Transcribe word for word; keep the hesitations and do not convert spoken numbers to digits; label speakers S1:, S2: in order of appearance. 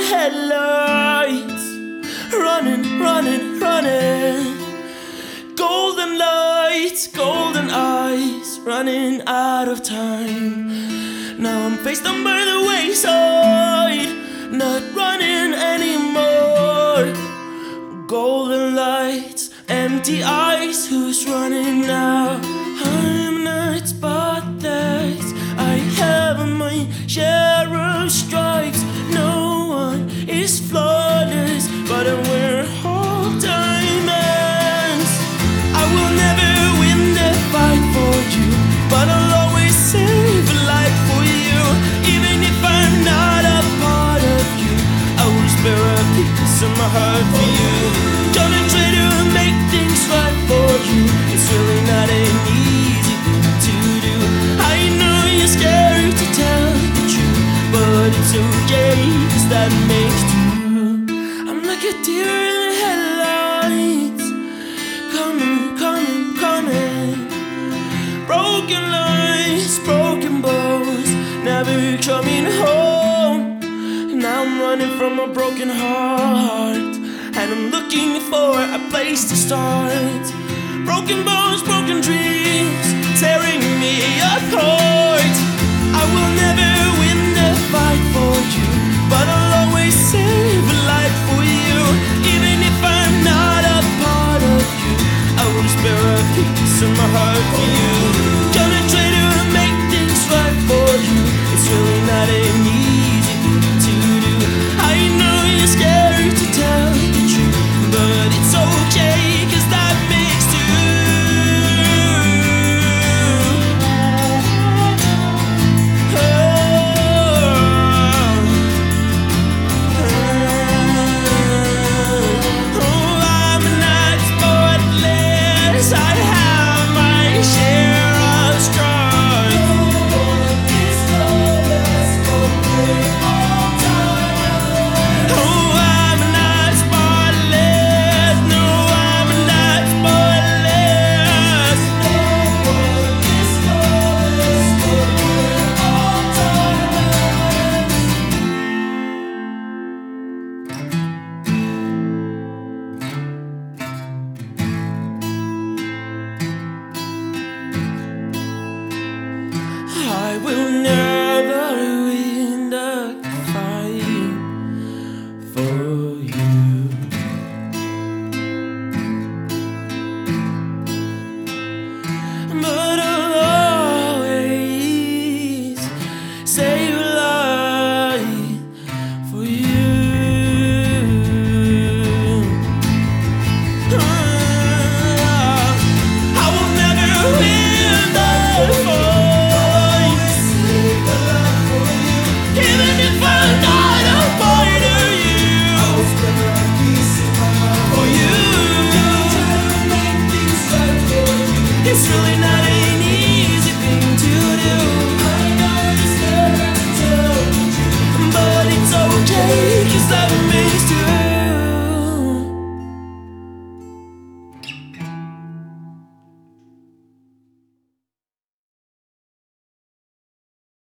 S1: headlights, running, running, running. Golden lights, golden eyes, running out of time. Now I'm face down by the wayside, not running anymore. Golden lights, empty eyes, who's running now? I'm not spotless, I have my share of stripes. No one is flawless, but I wear all diamonds. I will never win the fight for you, but I'll always save a life for you. Even if I'm not a part of you, I will spare a piece of my heart for you. Gonna try to make things right for you. It's really not an easy thing to do. I know you're scared to tell the truth, but it's okay, 'cause that makes two. I'm like a deer in the headlights, coming, coming, coming. Broken lights, broken bones, never coming home. Now I'm running from a broken heart, and I'm looking for a place to start. Broken bones, broken dreams, tearing me apart. I will never win the fight for you, but I'll always save a life for you. Even if I'm not a part of you, I will spare a piece of my heart for you.